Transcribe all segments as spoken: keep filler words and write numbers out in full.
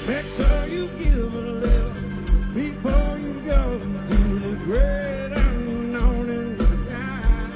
Make sure you give a little before you go to the great unknown in the sky.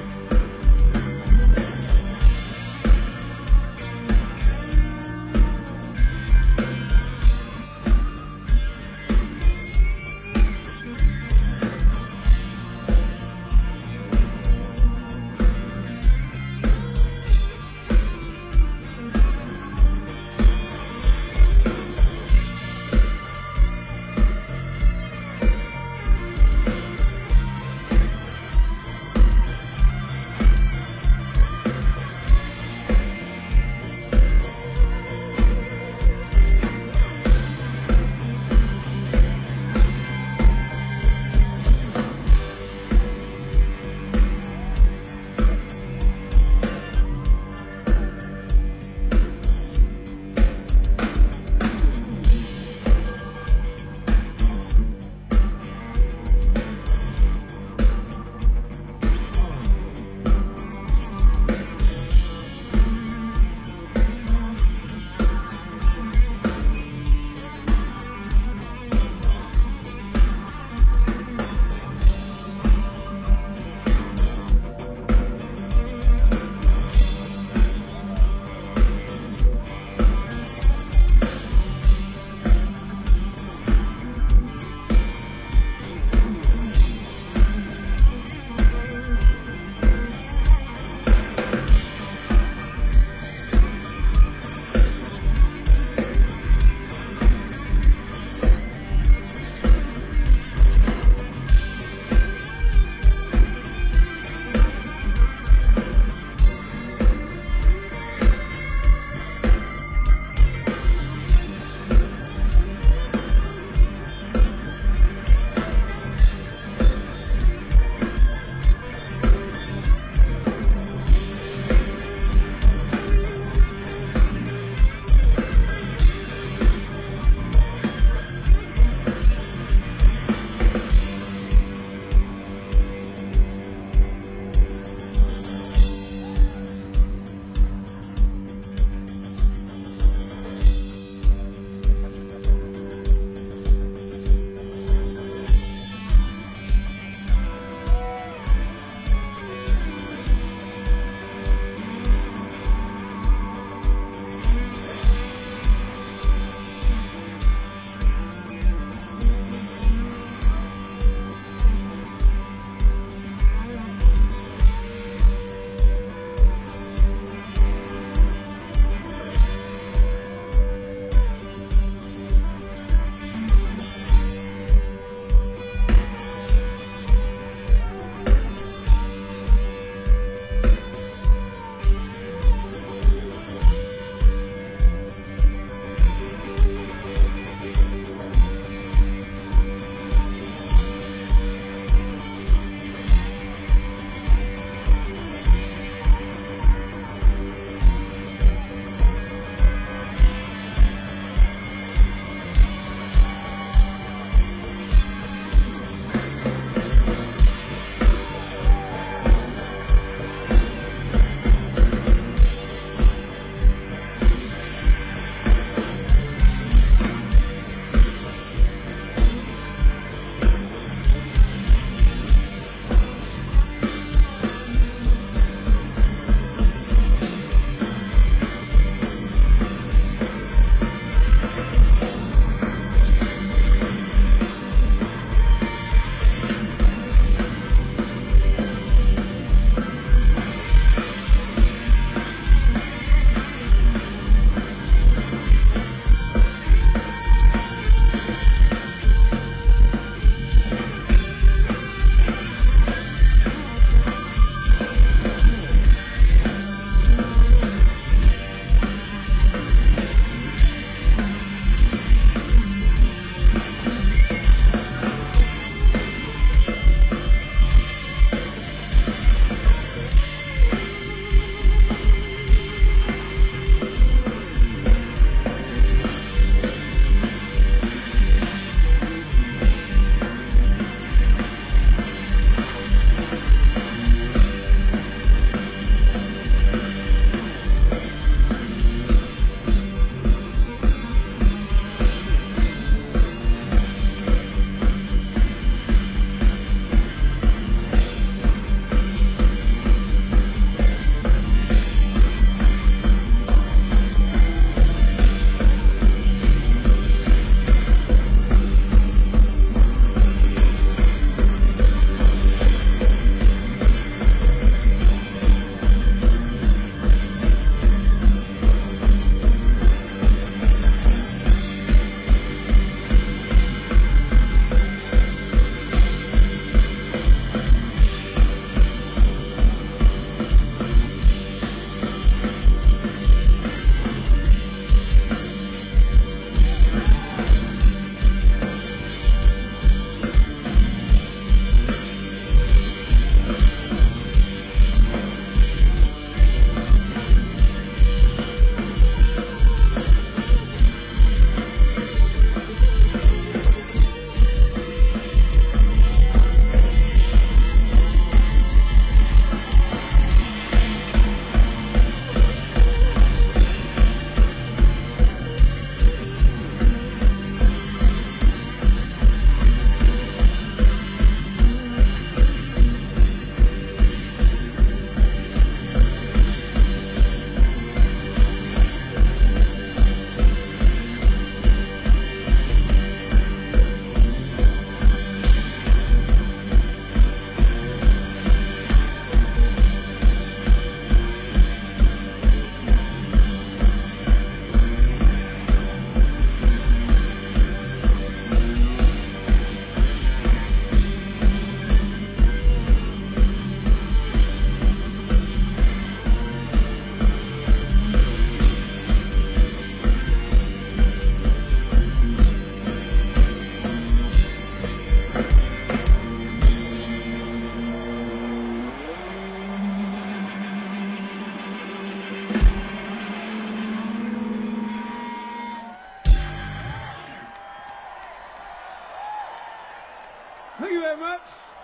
Thank you very much.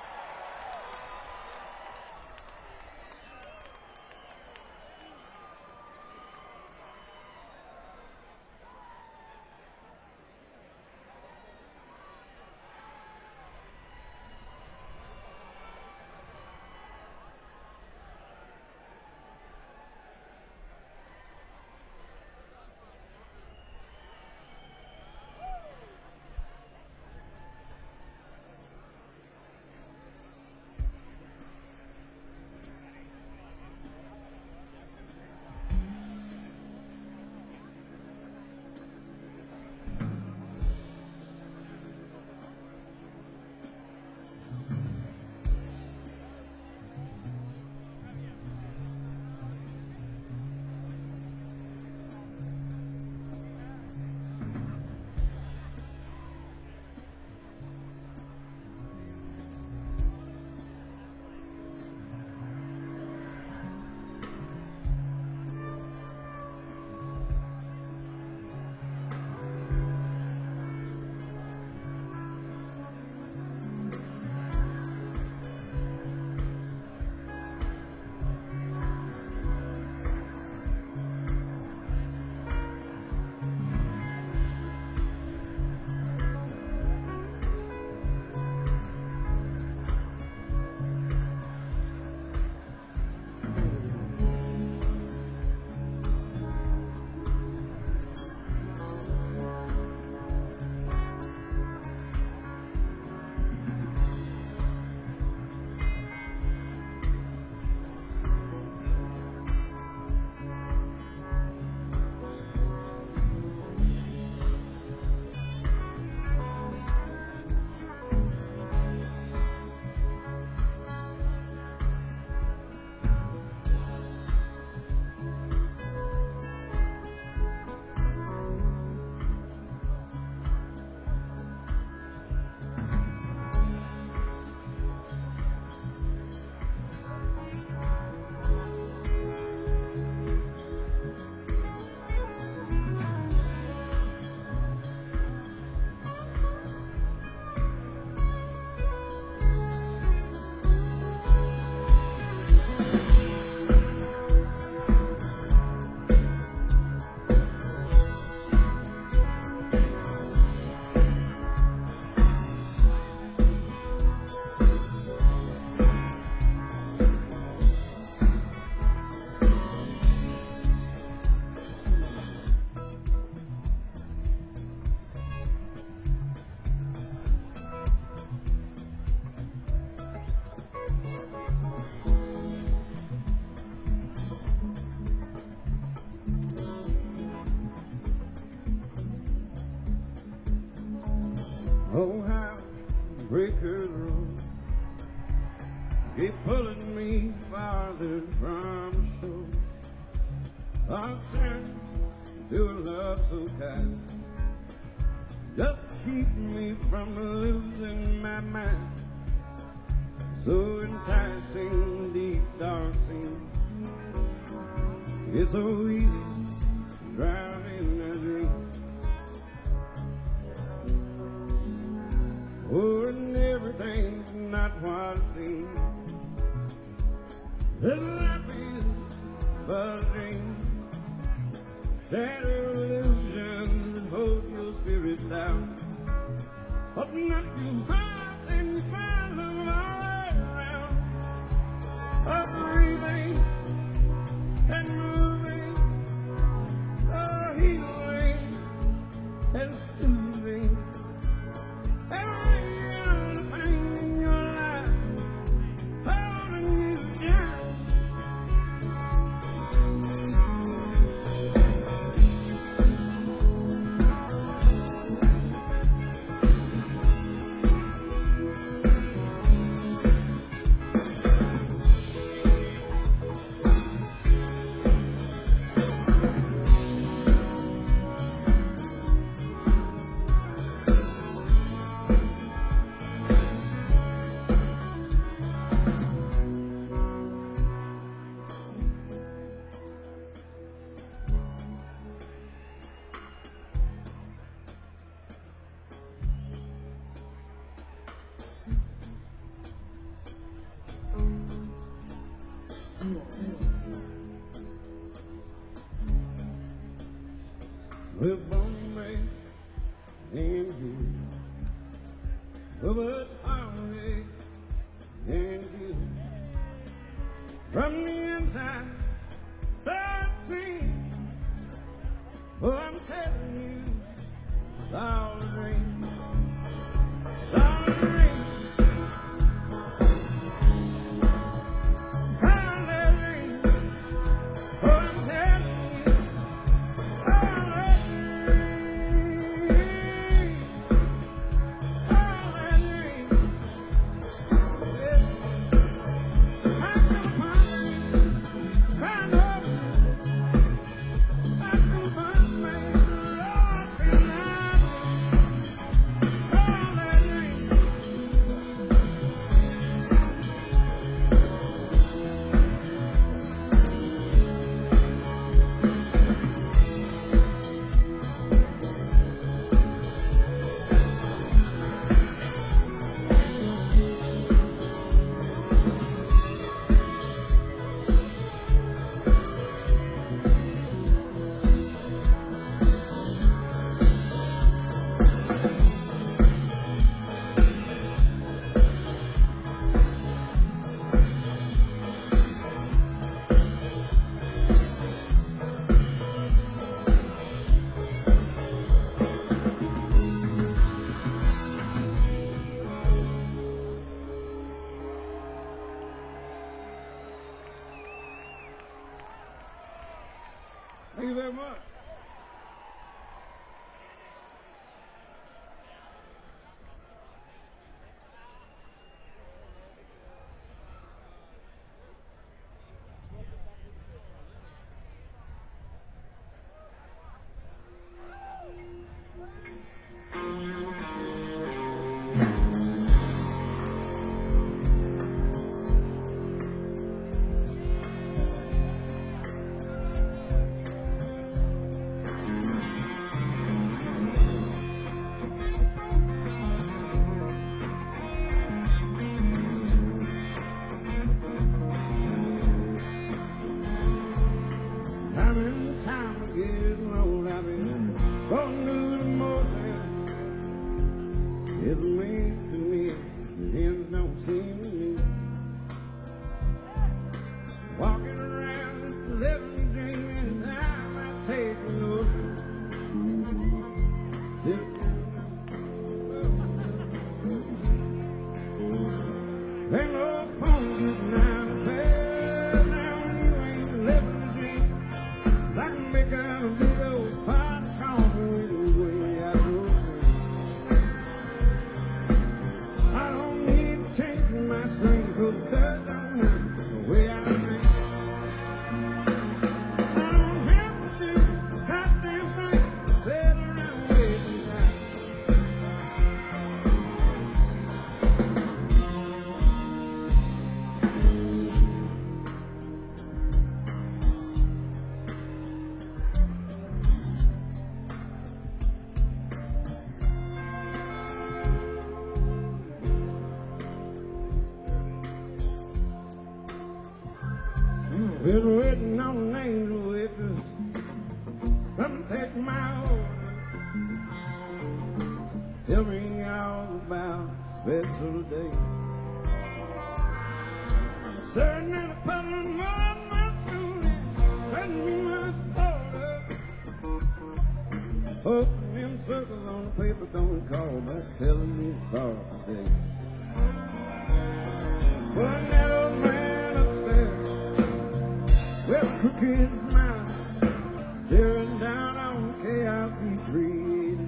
Oh, how breakers roll, keep pulling me farther from shore. I'm trying to a love so kind, just keep me from losing my mind. So enticing, deep dark scene, it's so easy to drown in a dream. Oh, and everything's not what it seems. This life is but a dream, shadow illusions that hold your spirit down. But not too far, then you find them all around. A breathing and moving, a healing and soothing. Every other thing in your life holding you down. We're born and raised in you. Over always in you. From the inside, start seeing. Oh, I'm telling you, it's all a dream. It's all a dream. All a dream. Oh, I'm telling you, it's all a dream. All a dream. Yeah. I can find me, find out. I can find me, Lord, tonight. All a dream. Thank you very much. Time and time again, old I've been going through the motion. It's amazing to me, the ends don't seem to me. Walking around, living, dreaming, time I take a notion. Ain't no point getting out of bed now you ain't living the dream. I can make out a big old pot of coffee with the way I go. I don't need to change my strings, 'cause that don't hurt the way I think. I don't have to do a goddamn thing, sit around wasting time. Been waiting on an angel with us. Come take my order. Tell me all about the special day. Staring at a puddle of mud, my student, letting me much older. Hoping them circles on the paper don't call back, telling me it's all today. Putting that old man upstairs with a crooked smile, staring down on the chaos he created.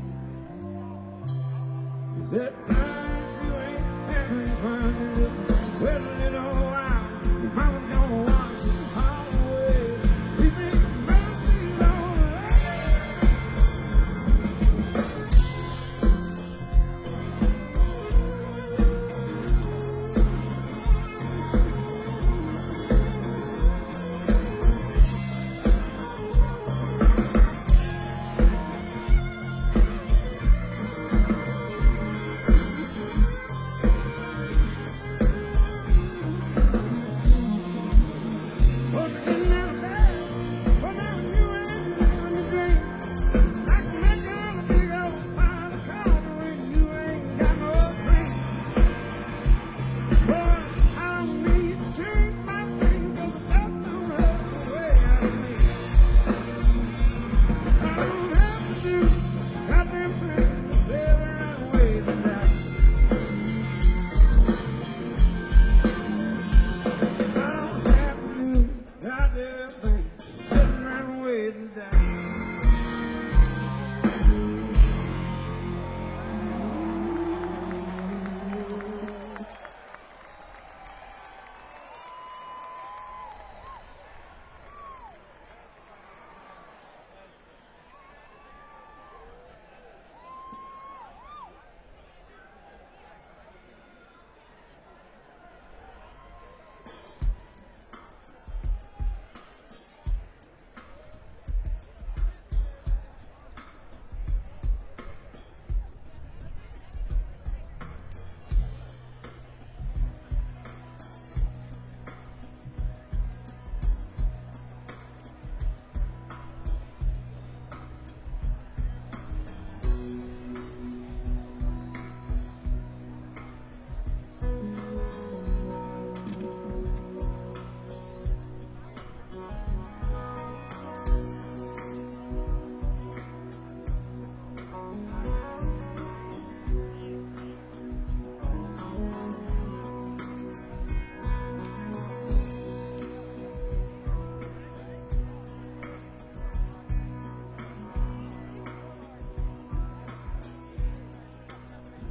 He said, son, you ain't having fun in this wet little while. Your mama's gonna watch you all the way. She thinks mercy's on the way.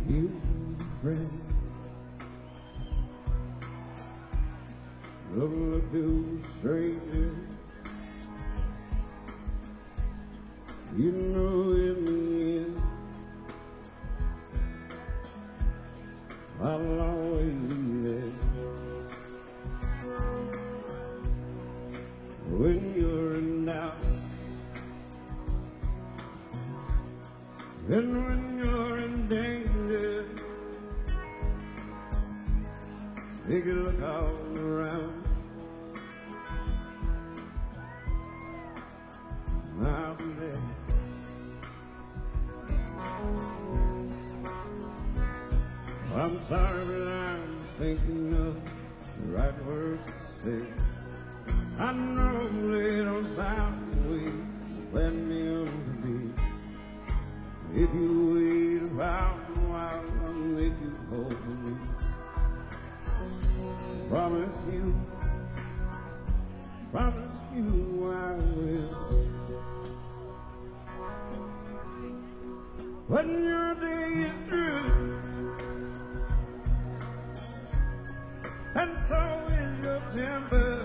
you, friend. Look, look to strangers. You know in the end I'll always be there. When you're in doubt, and when you're in danger, take a look all around. I'll be there. I'm sorry, but I'm thinking of the right words to say. I know they don't sound the way you planned me on to be. If you wait around a while, I'll make you hold me. Promise you, promise you I will. When your day is through, and so is your temper,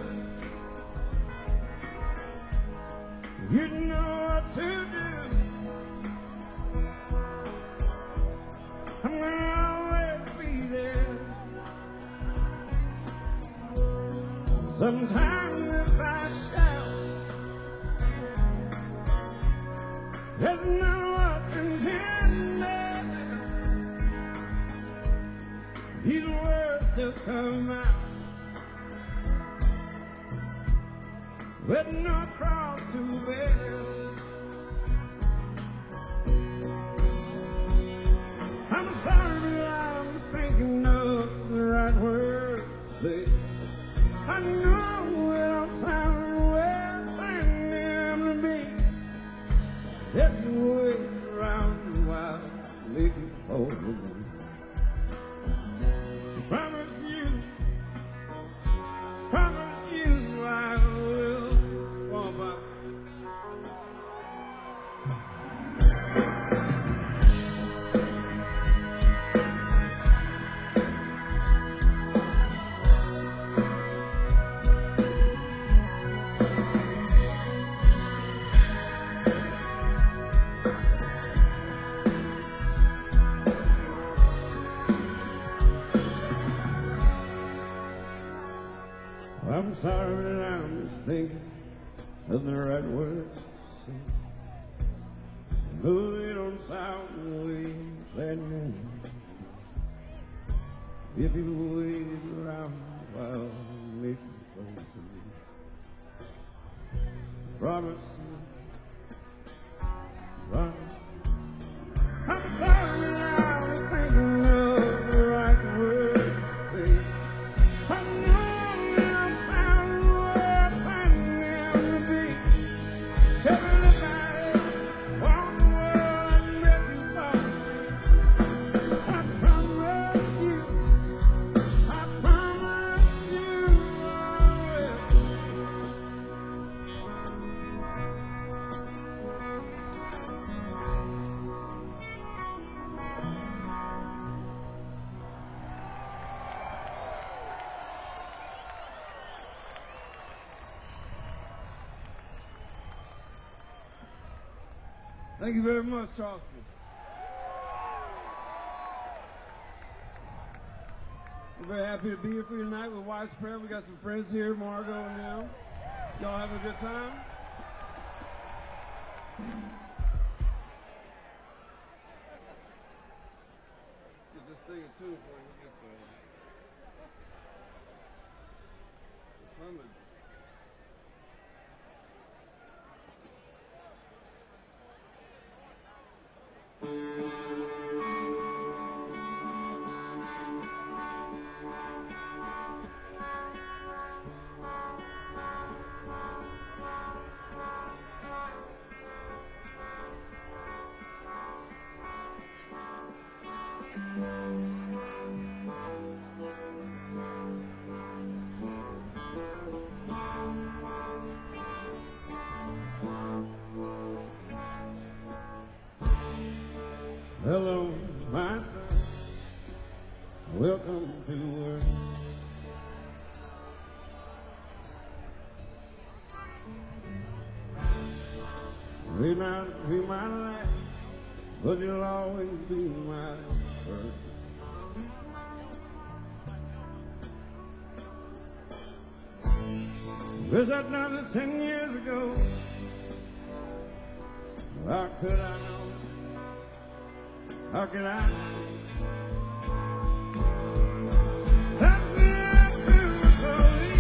you know what to do. I'm gonna always be there. Sometimes if I shout, there's no what's intended. These words just come out with no cross to bear. I'm sorry, but I was thinking of the right words to say. I know it don't sound well, find them to be. If you wait around a while, make it hold me. Promise you, promise you I will. Oh, my. I'm sorry that I'm just thinking of the right words to say. No, they don't sound the way you planned them. If you waited around a while, make it close to me. Promise you, promise. I'm sorry that I was thinking of the right words to say. I know. Thank you very much, Charleston. We're very happy to be here for you tonight with Widespread. We got some friends here, Margot and them. Y'all having a good time? Get this thing in tune for you. Get some. It's humming. Hello, my son. welcome to work. We might, we might laugh, but you'll always be my first. Wish I'd done this ten years ago. How could I know? How could I know? That's the answer for me.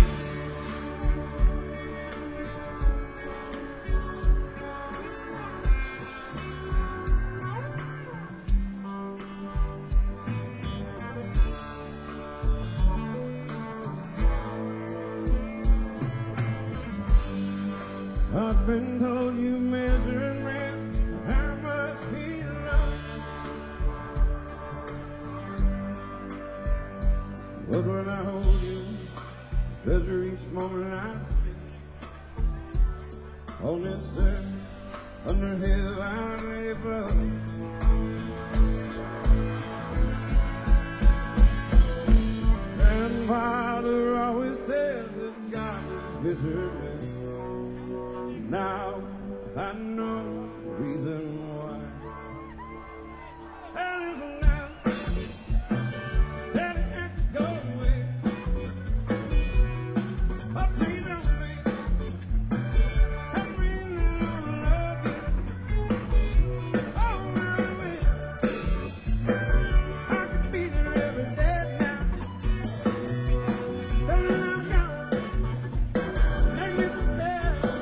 I've been told you measure and measure how much he loves. But when I hold you, treasure each moment I spend on this earth, under his ivory above. Grandfather always says that God is her. Now I know the reason why. And it's now that it has to go away. But please don't think I'm really gonna love you. Oh, baby, I could be there every day now. But when I'm gone, make me the best.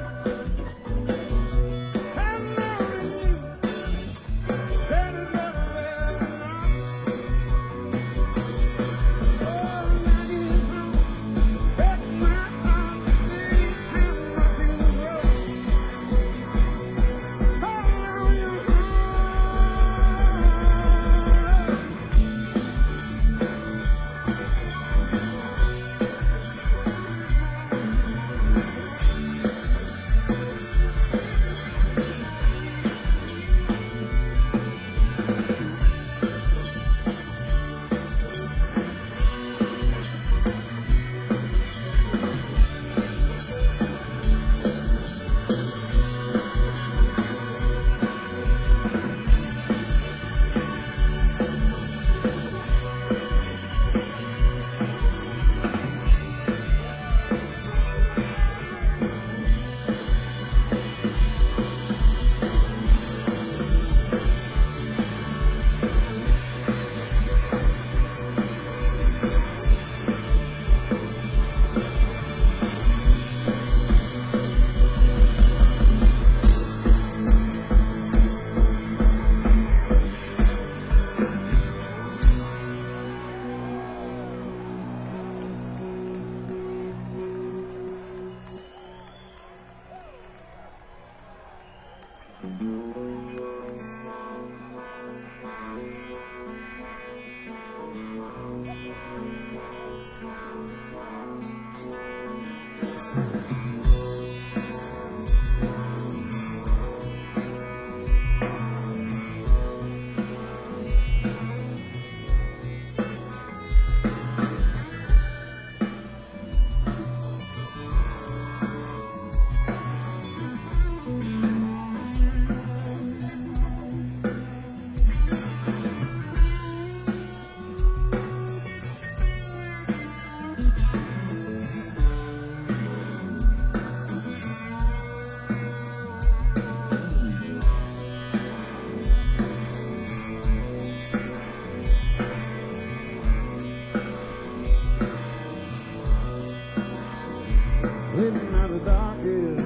Living out the darkest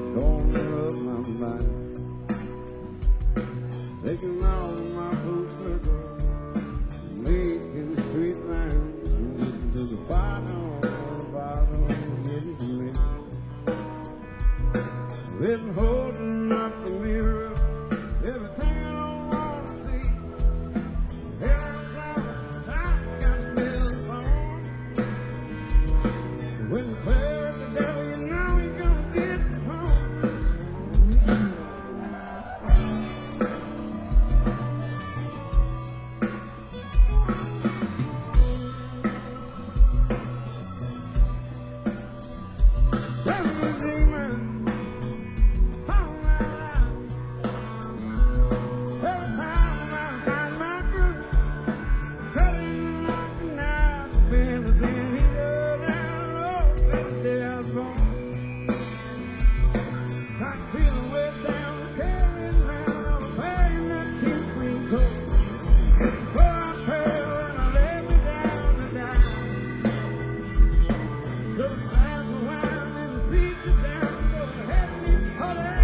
corner of my mind, taking all of my full circle, making straight lines, and to the bottom, bottom, getting to me. Living holding up the mirror, everything I don't want to see. Every time got the bills on. When the clear the devil, you know he's gonna get home. before I fell and I lay me down and down. Took a glass of wine and the seat is down. Go ahead and holler.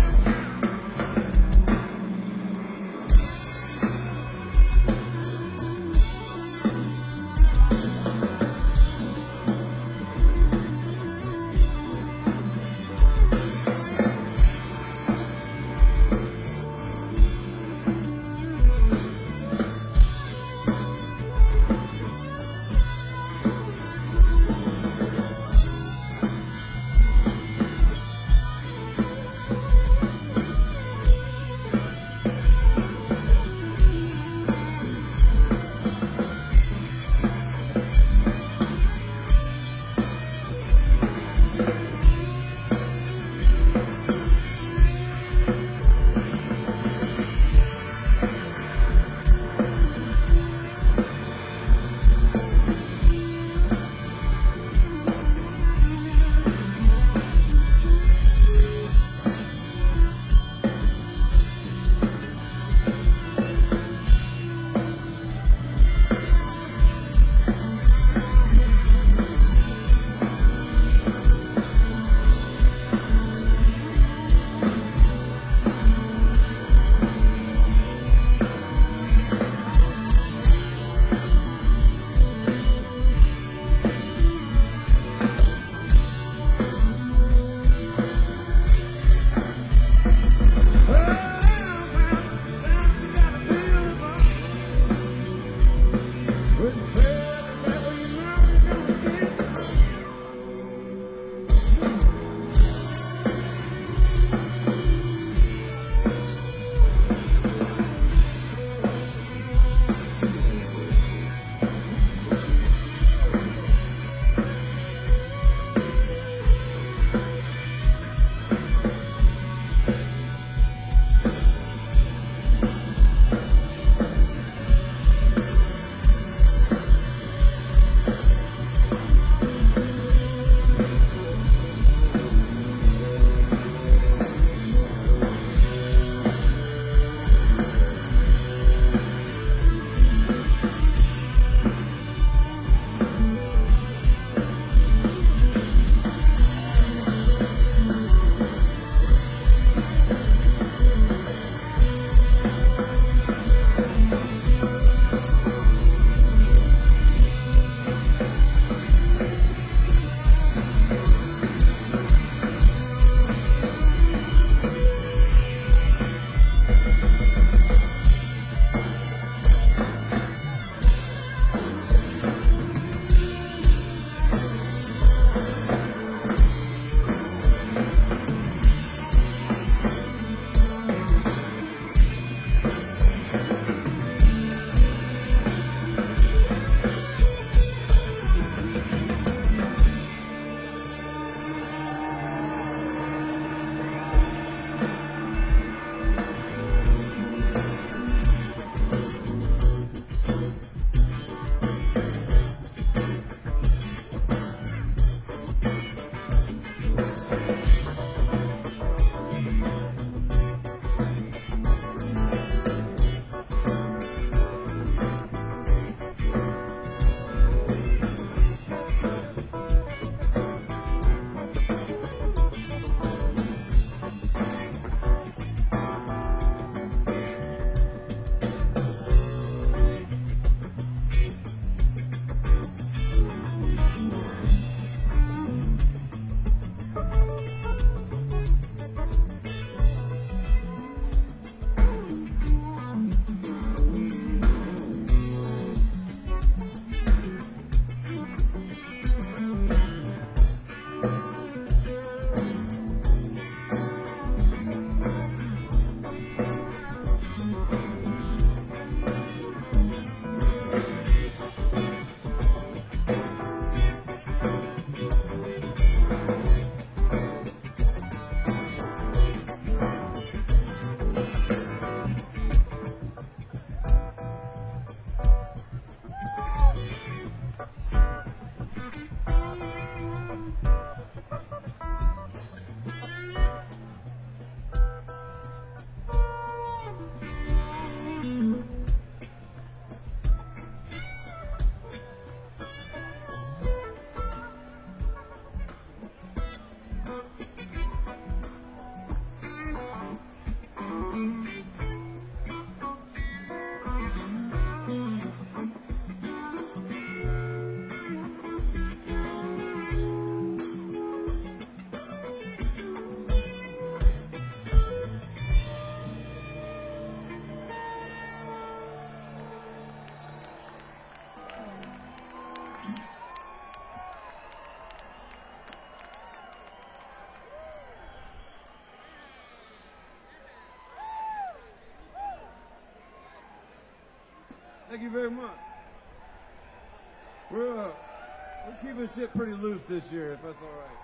Thank you very much. We're, uh, we're keeping shit pretty loose this year, if that's all right.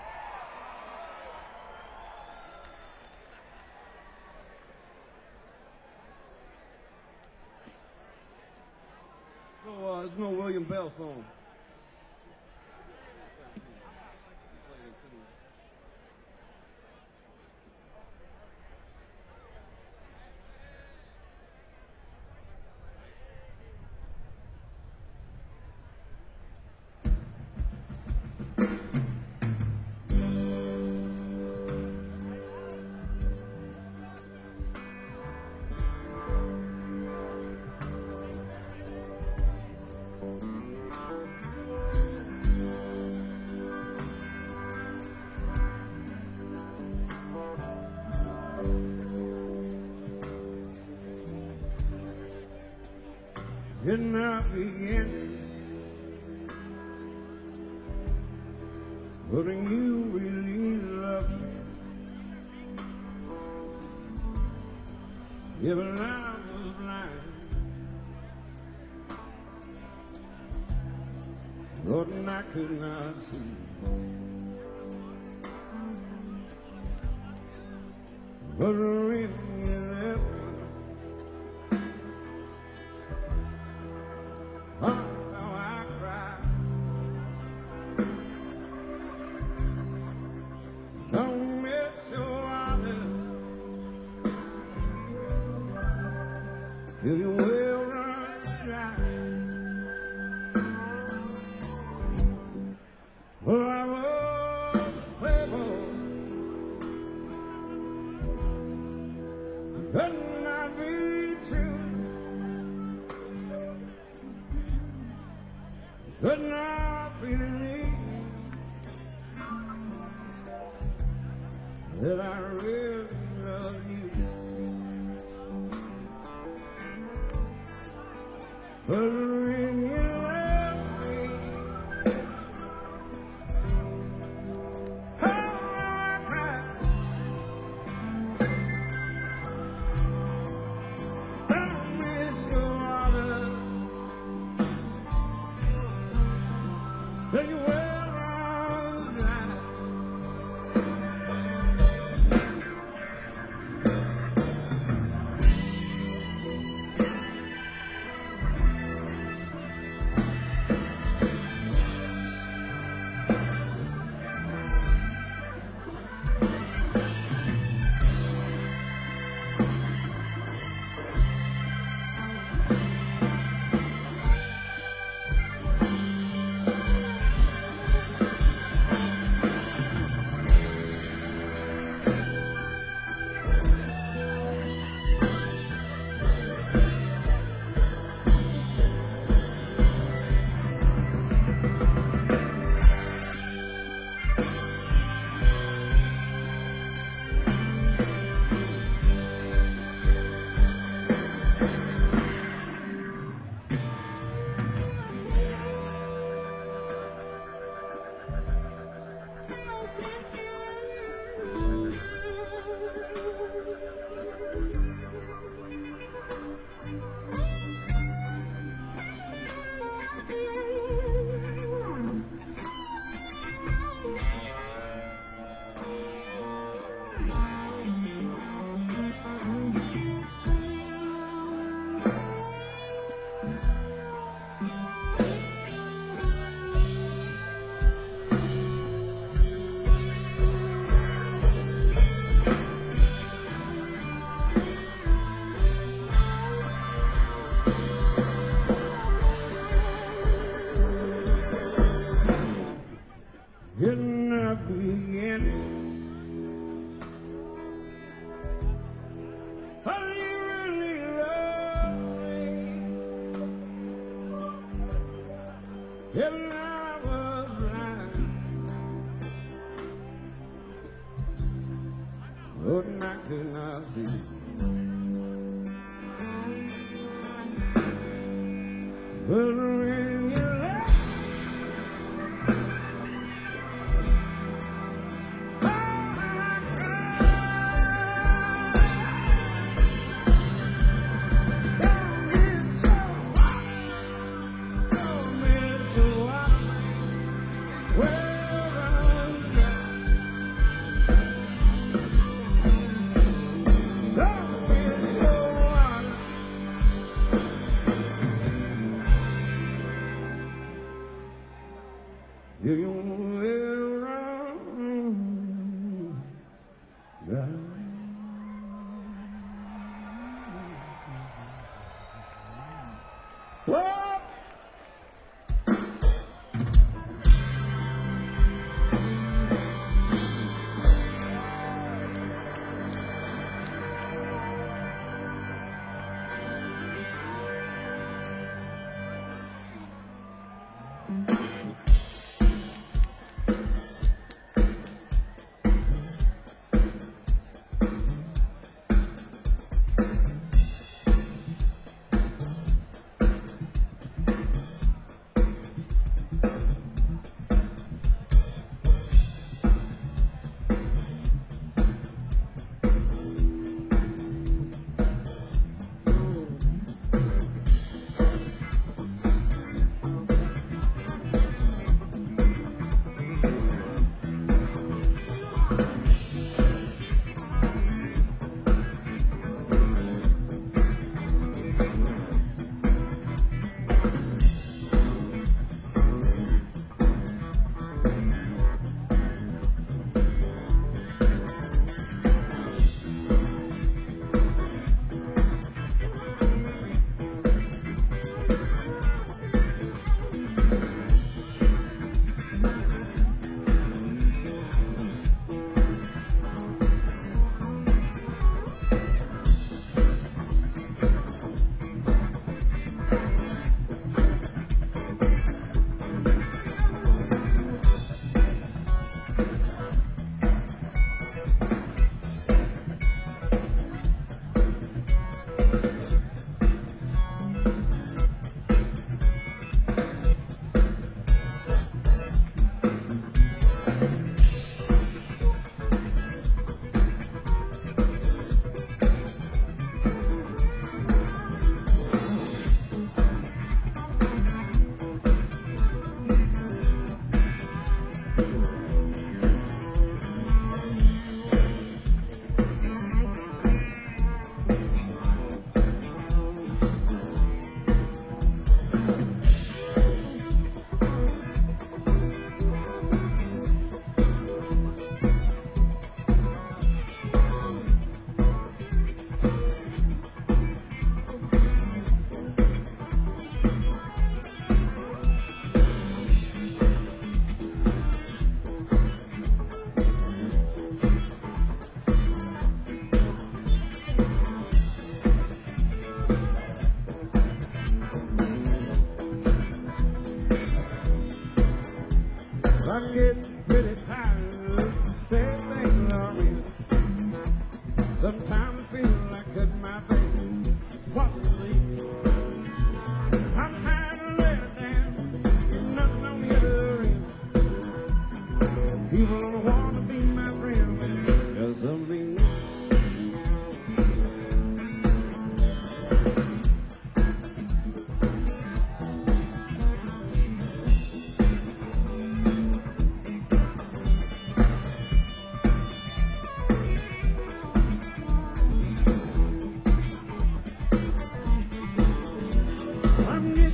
So, uh, it's no William Bell song. Didn't I begin putting you really love me? Yeah, but I was blind, Lord, and I could not see. But when you left me, oh, how I cried. Don't miss your eyes till you will run dry. Well, I was a playboy, could not be true. Could not believe that I really love you. But when you left me, oh, I cried. Don't miss your mother. Tell you where I'm at. Didn't I begin? Oh, you really love me. Yeah, but I was blind, Lord, and I could not see. But when you left, don't get so Whoa! I'm getting pretty tired of stay things are real. Sometimes I feel like cutting my face, watching sleep. I'm tired of letting down, there's nothing on the other end. People don't want to be my friend, just something new. I'm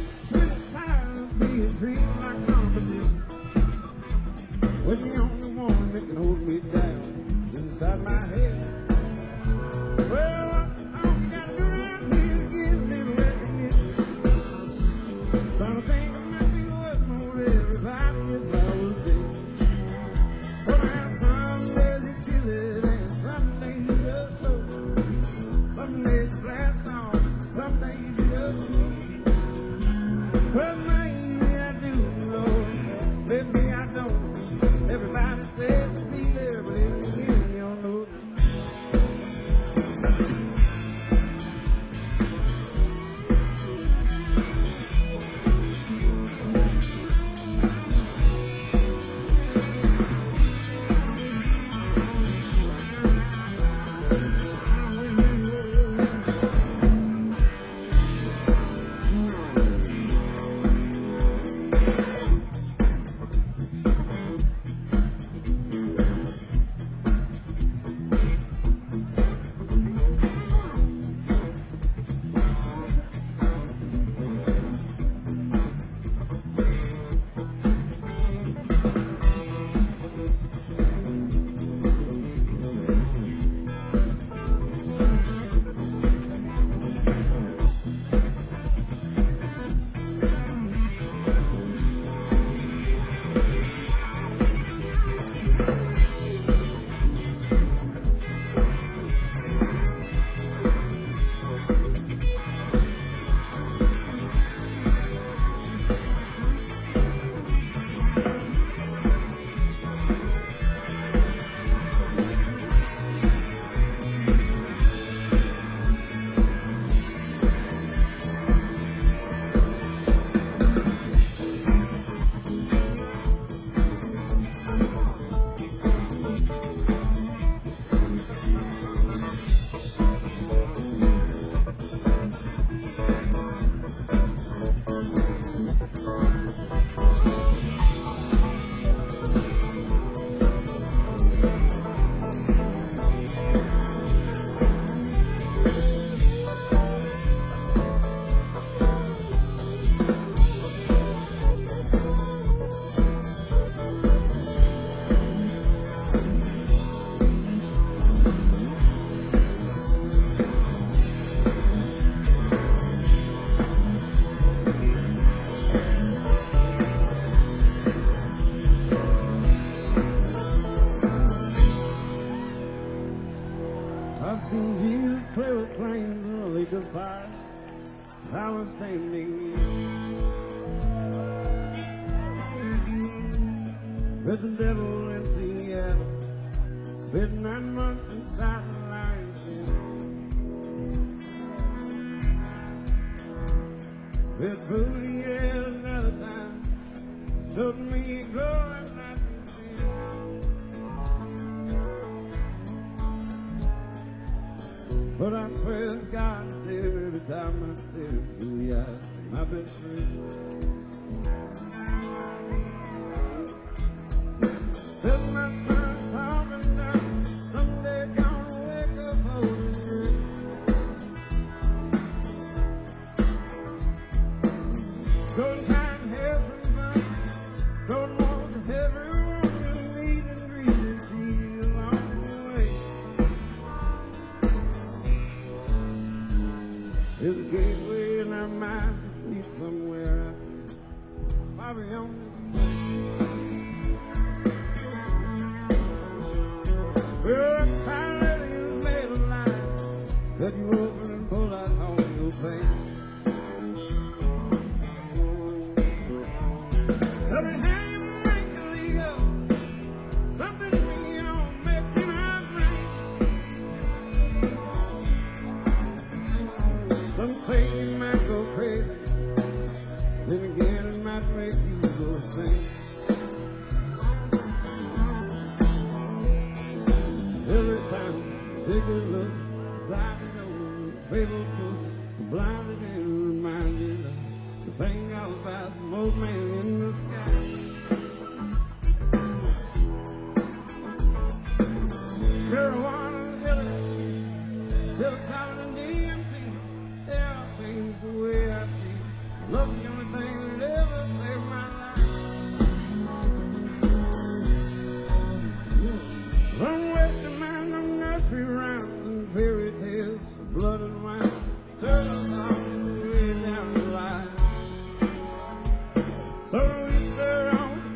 was standing with the devil in Seattle, spent nine months inside the lion's den. With booty, yeah, another time, showed me growing like a tree. But I swear to God, still every time I stare through the eyes of my best friend. Let my son's talking down, someday gonna wake up holding good. Don't try and have some fun, don't want to everyone you meet and greet and see you along the way. There's a gateway in our mind that leads somewhere out there, far beyond this place. Well, that pilot is made of light that you open and pull out all your pain. Every time you make a lead up, something's been on making our brain. Some say you might go crazy, then again it might make you go insane. Every time you take a look inside the door, favorite book, the blinded and reminded of the thing I was by some old man in the sky. Marijuana and Hillary, still solid and D M T, they all change the way I feel. Love's the only thing that ever saved my life. Don't waste your mind on nursery rhymes and fairy tales of blood and wine. Turn us on the way down the line. So we stare on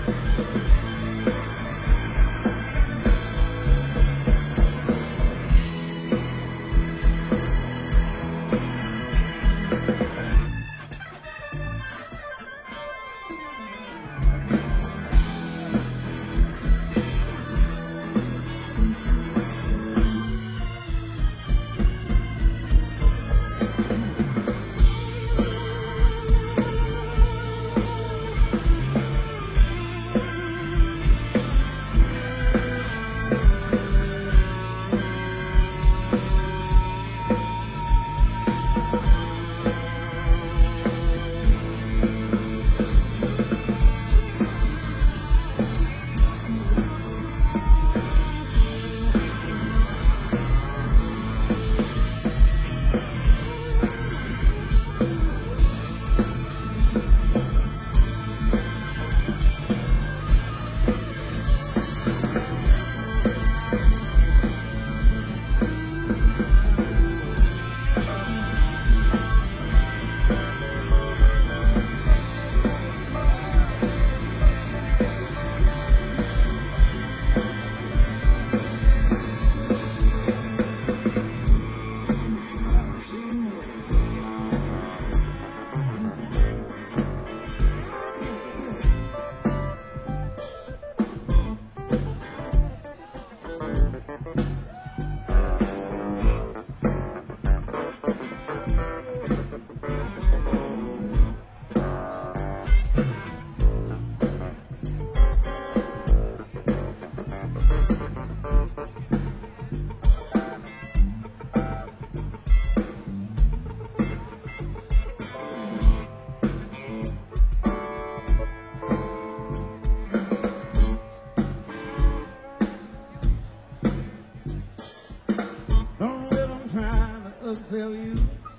Tell you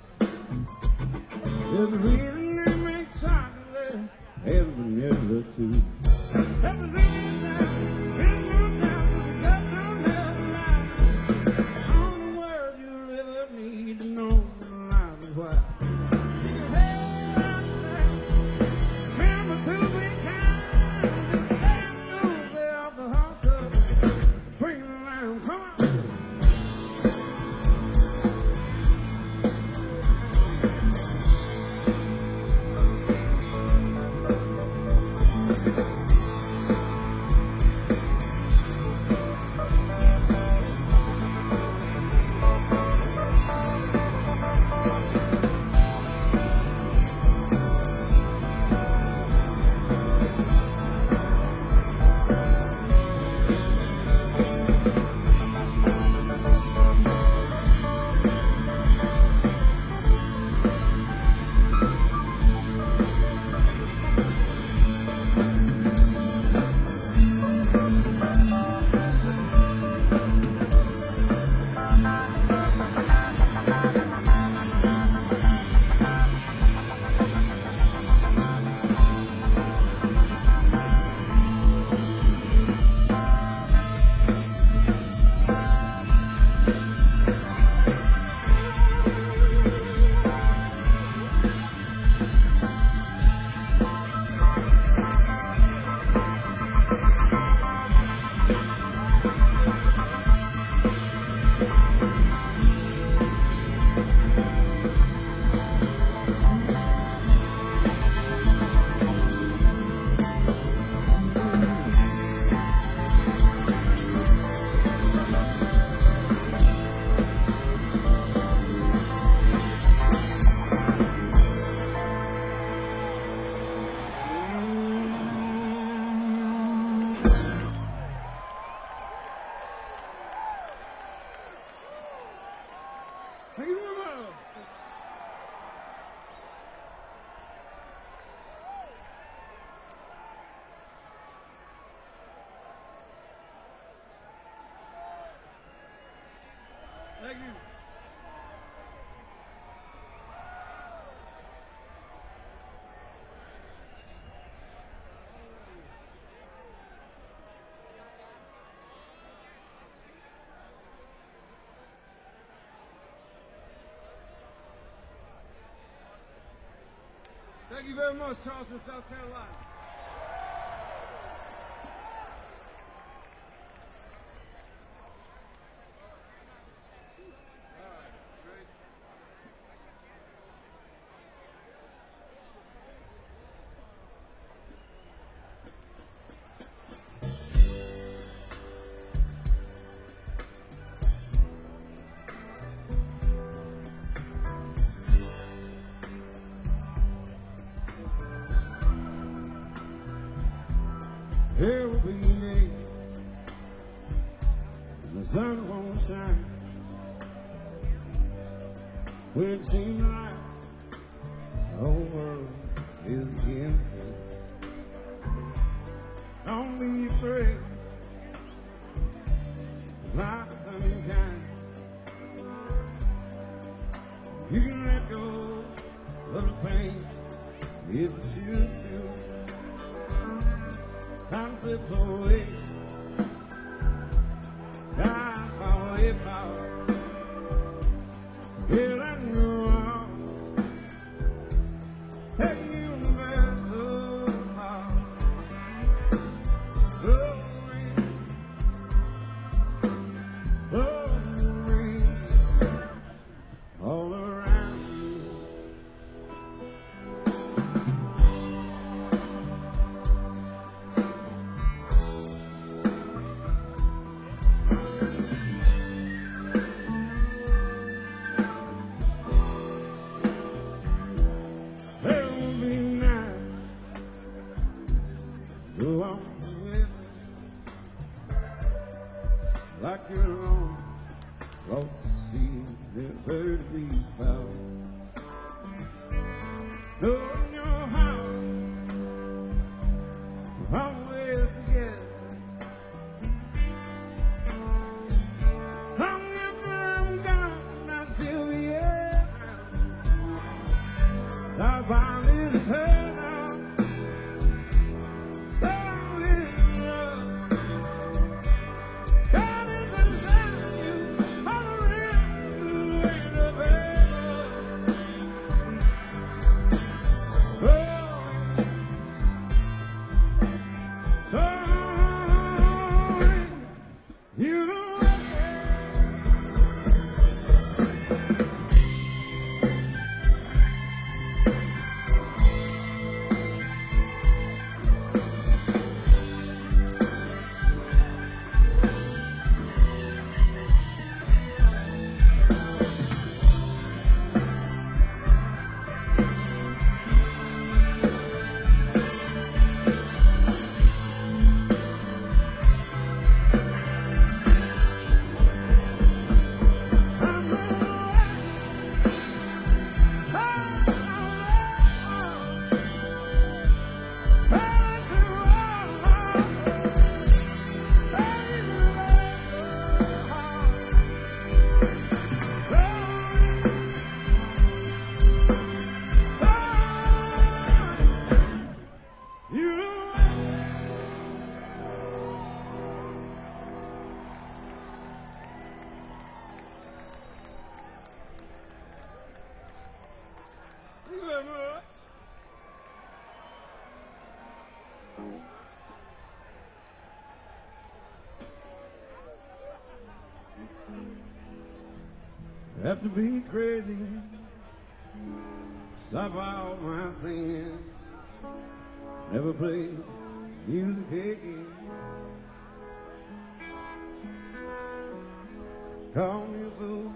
there's a reason they make chocolate and vanilla too. Everything is there, there's no doubt, there's no lie. All the words you ever need to know the life is why. Remember to be kind, just stand loose there off the hustle, free around, come on. Thank you very much. Thank you. Thank you very much, Charleston, South Carolina. There will be days when the sun won't shine, when it seems like the whole world is against you. Don't be afraid, life's unkind. You can let go of the pain if you choose to. Time slips away, skies fall away, fall. Well, I know I'll take you back so far. Oh, rain, oh, rain, all around you. There will be nights, go on living like you're on across the sea, never to be found. Knowing your heart, we're always together. Long after I'm gone, I'll still be here. Our bond is eternal, so is love. God is inside you, all around you, ain't no better. Oh, sorry, you know. Thank you very much. Have to be crazy, stop all my singing, never play music again. Call me a fool,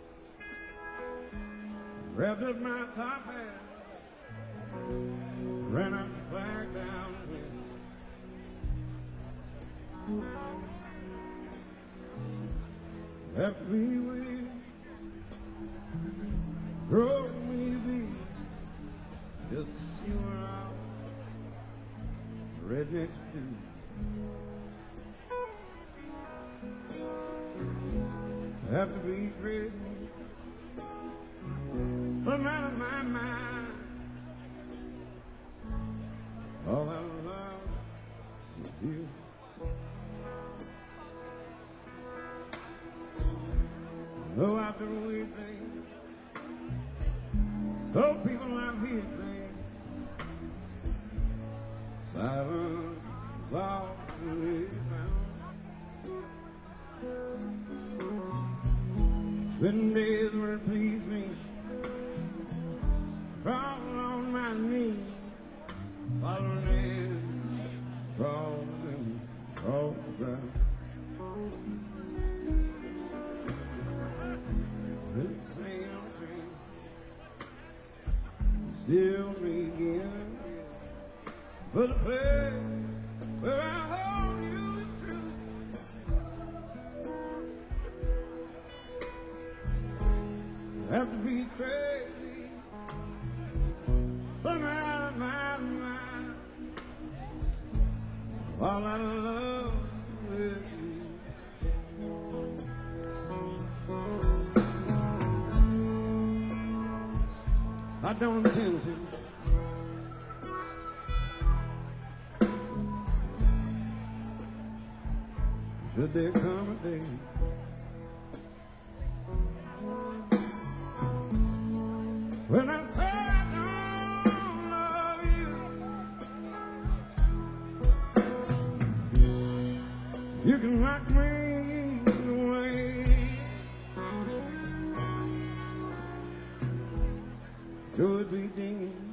wrapped up my top hat, ran up the flag down the left me weak, broke me deep, just to see where I was, rednecks do. Have to be crazy, but I'm out of my mind. All I love is you. Though I've done weird things, though people out here think silence is all there is found. Been days where it pleased me, crawling on my knees, following this, crawling off the ground. The same train, still me again, but the place where I All out of love with you. I don't intend to. Should there come a day when I say I don't love you, you can knock me away. Sure it'd be dinging,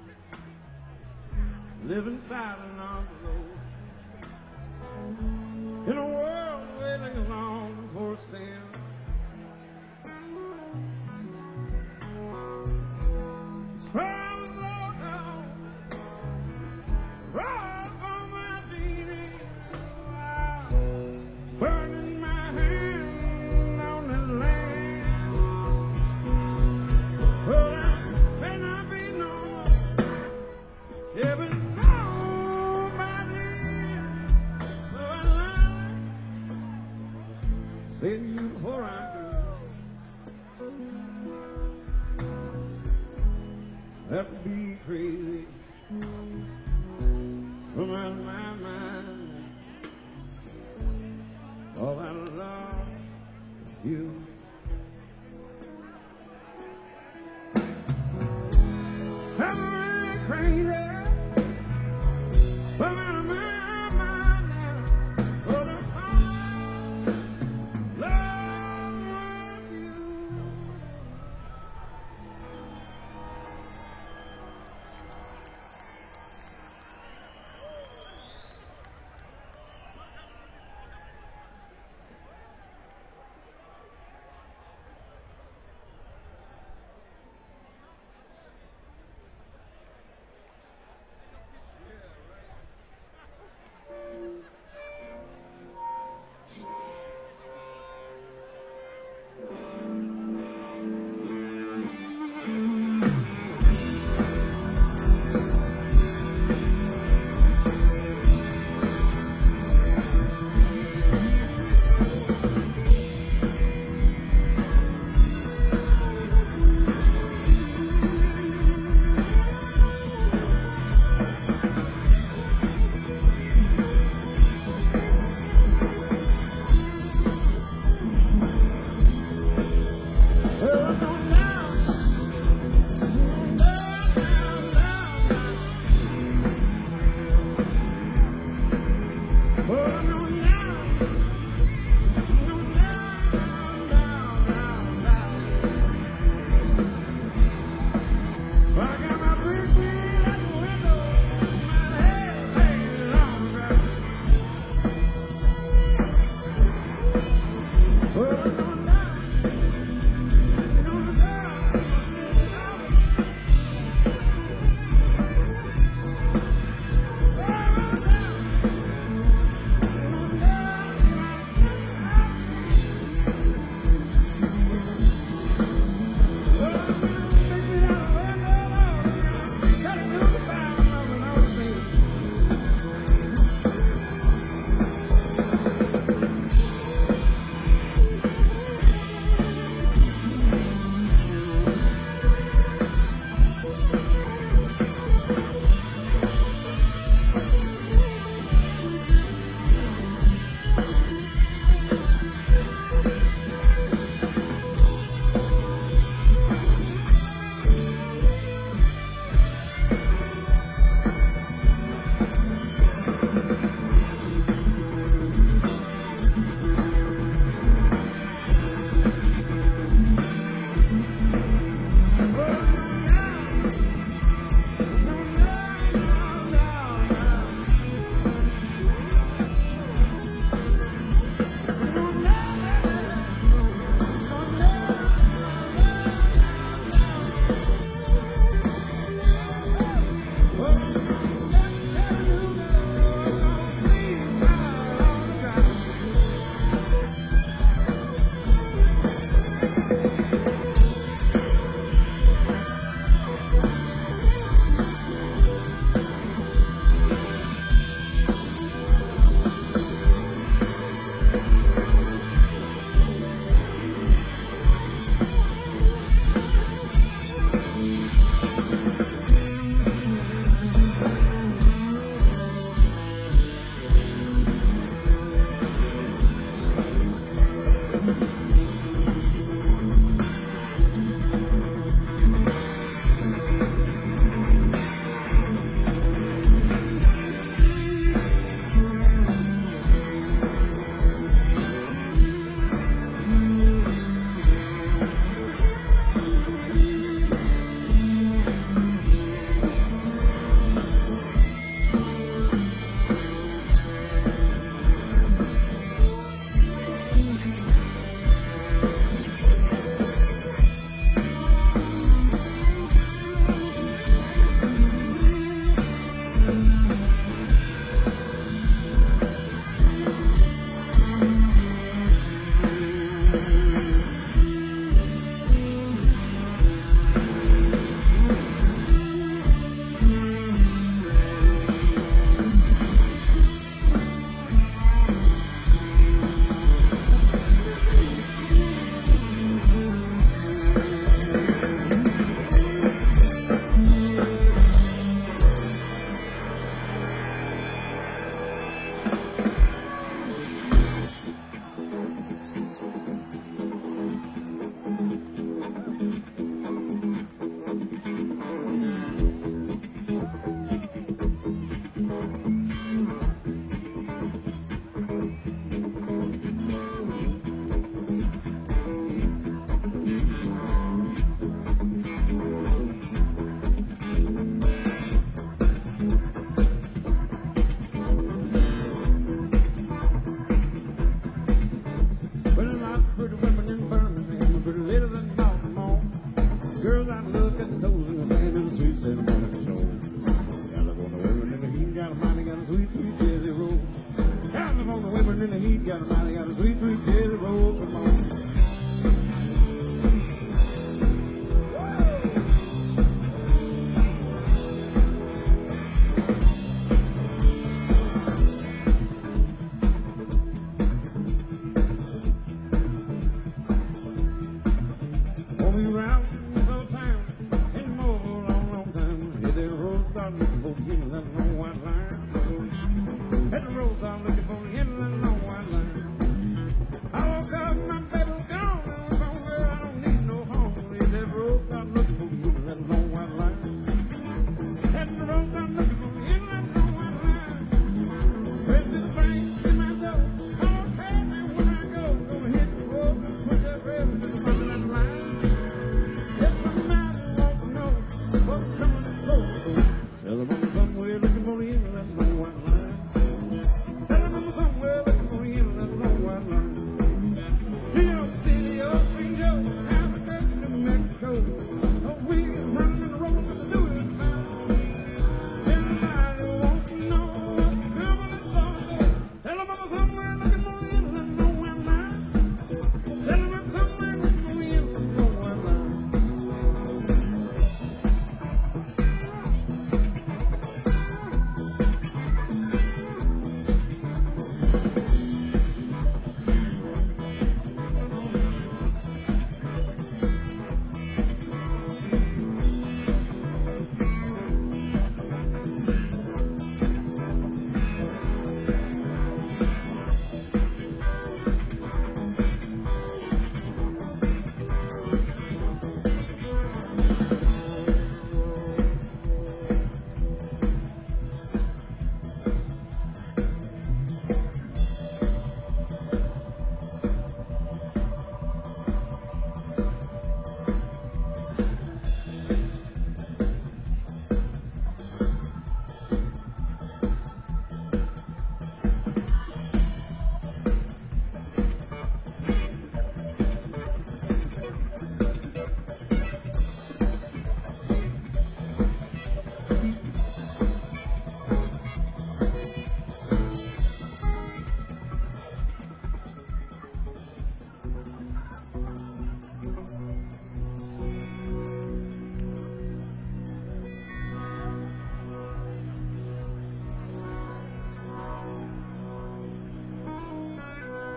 living silent on the road, in a world waiting along for a stand. From low down, rock on my T V, burning my hand on the land. Well, there may not be no more, there was nobody, so I lied. Say to you before I do. That would be crazy. From out of my mind. All out of love with you. I'm really crazy. From out of my mind now. For the love with you.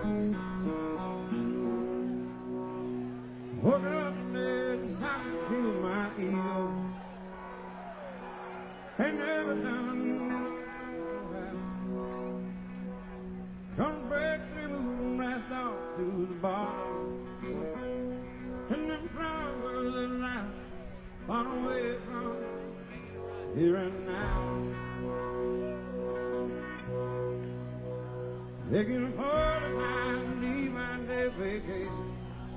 Woke up today, decided to kill my ego. Ain't never done nothing. Gonna break through and blast off to the bottom. And them flowers that lie far away from here and now. Taking a forty-nine D-my-day vacation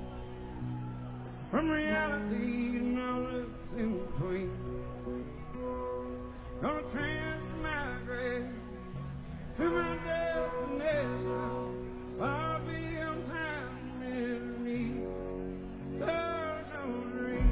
from reality and all that's in between. Gonna transmigrate to my destination. I'll be on time in need. Lord, no dream.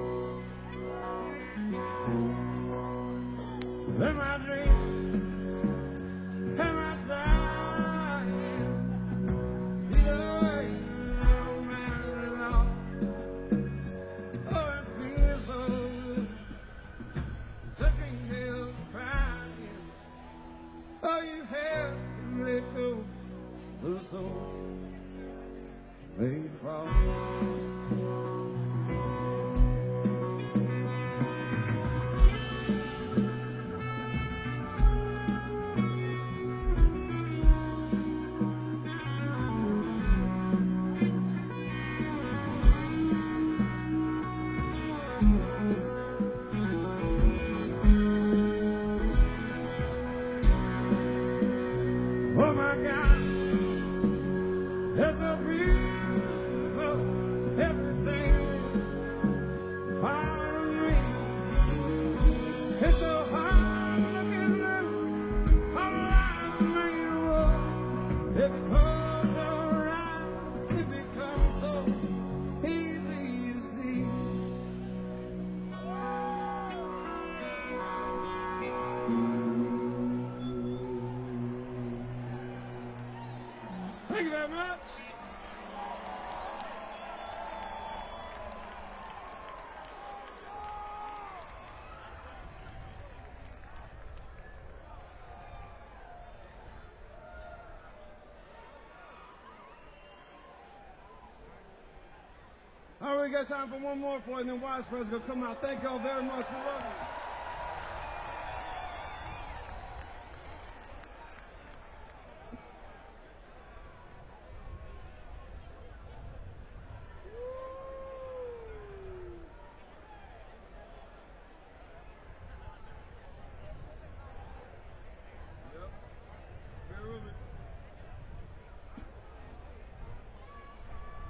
Let my dream, let my dying. See the way I'm running off. Oh, it feels so good. Looking here, crying. Oh, you have to let go of the soul. May fall. Oh my God, it's so beautiful, everything following me. It's so hard looking through all life made a world. If it closes your eyes, it becomes so easy to see. Thank you very much. All right, we got time for one more for it, and then Widespread's gonna come out. Thank y'all very much for loving me. Yep. Bear with me.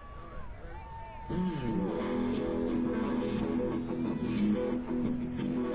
All right, ready?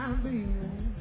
I'll be